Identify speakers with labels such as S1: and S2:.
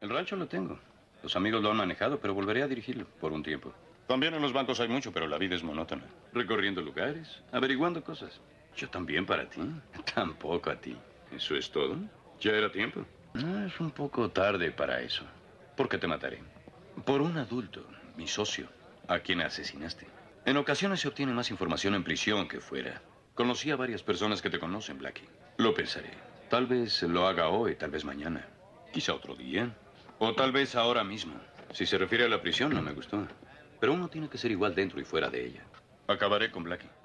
S1: El rancho lo tengo. Los amigos lo han manejado, pero volveré a dirigirlo por un tiempo. También en los bancos hay mucho, pero la vida es monótona. Recorriendo lugares, averiguando cosas. Yo también para ti. Tampoco a ti. ¿Eso es todo? ¿Ya era tiempo? No, es un poco tarde para eso. ¿Por qué te mataré? Por un adulto, mi socio, a quien asesinaste. En ocasiones se obtiene más información en prisión que fuera. Conocí a varias personas que te conocen, Blackie. Lo pensaré. Tal vez lo haga hoy, tal vez mañana. Quizá otro día. O tal vez ahora mismo. Si se refiere a la prisión, no me gustó. Pero uno tiene que ser igual dentro y fuera de ella. Acabaré con Blackie.